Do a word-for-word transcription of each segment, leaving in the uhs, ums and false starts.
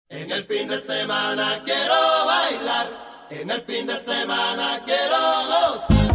En el fin de semana quiero bailar, en el fin de semana quiero gozar.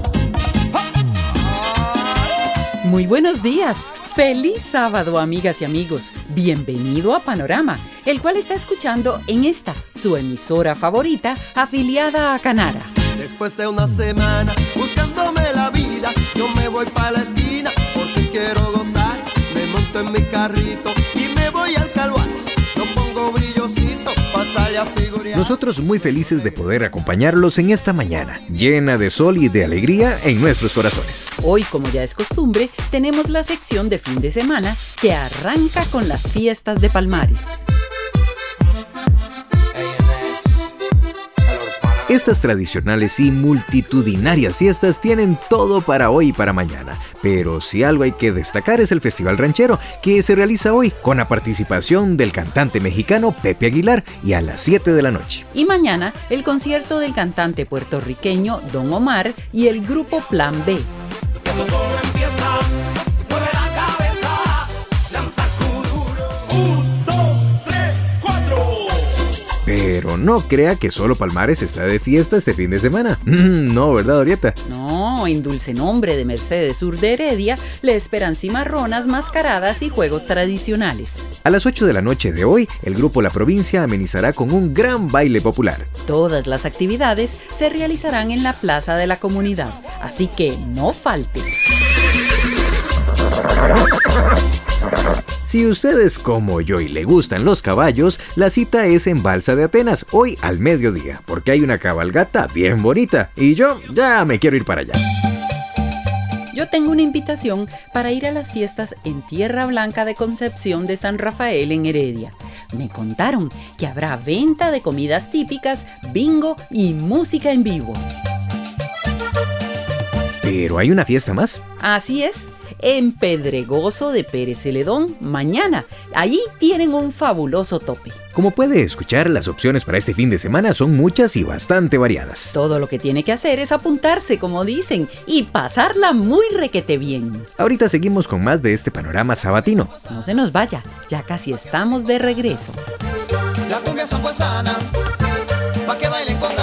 Muy buenos días, feliz sábado amigas y amigos, bienvenido a Panorama, el cual está escuchando en esta, su emisora favorita, afiliada a Canara. Después de una semana buscándome la vida, yo me voy pa' la esquina porque quiero gozar. Me monto en mi carrito y me voy al Calvario. No pongo brillosito pa' salir a figurear. Nosotros muy felices de poder acompañarlos en esta mañana, llena de sol y de alegría en nuestros corazones. Hoy, como ya es costumbre, tenemos la sección de fin de semana que arranca con las fiestas de Palmares. Estas tradicionales y multitudinarias fiestas tienen todo para hoy y para mañana, pero si algo hay que destacar es el Festival Ranchero, que se realiza hoy con la participación del cantante mexicano Pepe Aguilar y a las siete de la noche. Y mañana el concierto del cantante puertorriqueño Don Omar y el grupo Plan B. Pero no crea que solo Palmares está de fiesta este fin de semana. No, ¿verdad, Orieta? No, en Dulce Nombre de Mercedes Sur de Heredia le esperan cimarronas, mascaradas y juegos tradicionales. A las ocho de la noche de hoy, el grupo La Provincia amenizará con un gran baile popular. Todas las actividades se realizarán en la plaza de la comunidad, así que no falte. Si ustedes como yo y le gustan los caballos, la cita es en Balsa de Atenas, hoy al mediodía, porque hay una cabalgata bien bonita y yo ya me quiero ir para allá. Yo tengo una invitación para ir a las fiestas en Tierra Blanca de Concepción de San Rafael en Heredia. Me contaron que habrá venta de comidas típicas, bingo y música en vivo. ¿Pero hay una fiesta más? Así es. En Pedregoso de Pérez Celedón, mañana. Allí tienen un fabuloso tope. Como puede escuchar, las opciones para este fin de semana son muchas y bastante variadas. Todo lo que tiene que hacer es apuntarse, como dicen, y pasarla muy requete bien. Ahorita seguimos con más de este panorama sabatino. No se nos vaya, ya casi estamos de regreso. La cumbia sabuesana, pa' que bailen con